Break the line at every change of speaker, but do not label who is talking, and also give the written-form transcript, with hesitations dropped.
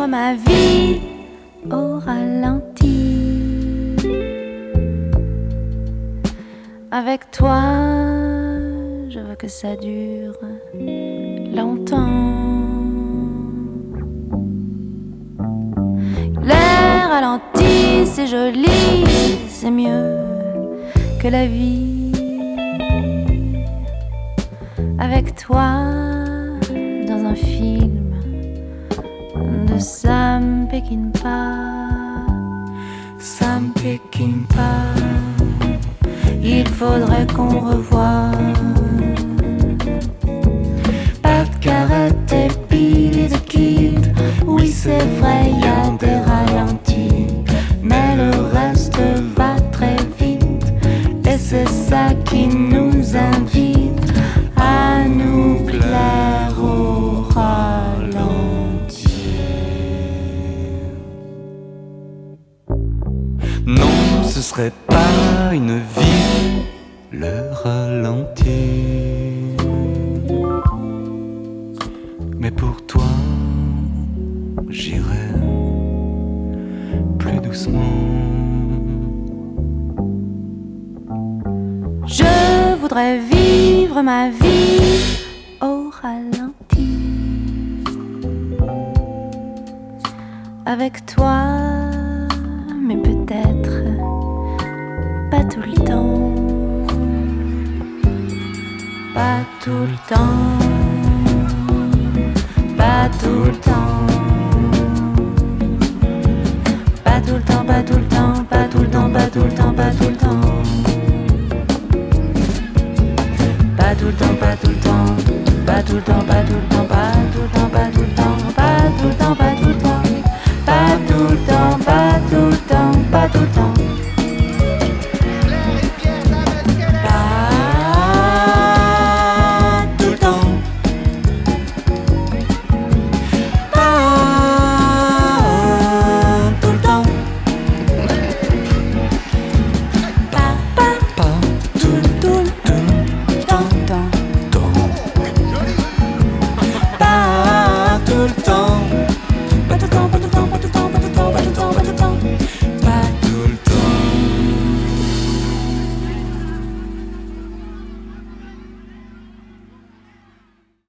vivre ma vie au ralenti. Avec toi, je veux que ça dure longtemps. L'air ralenti, c'est joli, c'est mieux que la vie. Avec toi, dans un film de Sam Peckinpah. Sam Peckinpah, il faudrait qu'on revoie. Pas de Gareth et Billy the Kid. Oui, c'est vrai, y a des ralentis, mais le reste va très vite. Et c'est ça qui nous invite à nous plaire au ralenti.
Non, ce serait pas une vie, le ralenti. Mais pour toi, j'irai plus doucement.
Je voudrais vivre ma vie au ralenti. Avec toi, mais peut-être pas tout le temps. Pas tout le temps. Pas tout le temps. Pas tout le temps, pas tout le temps, pas tout le temps, pas tout le temps, pas tout le temps.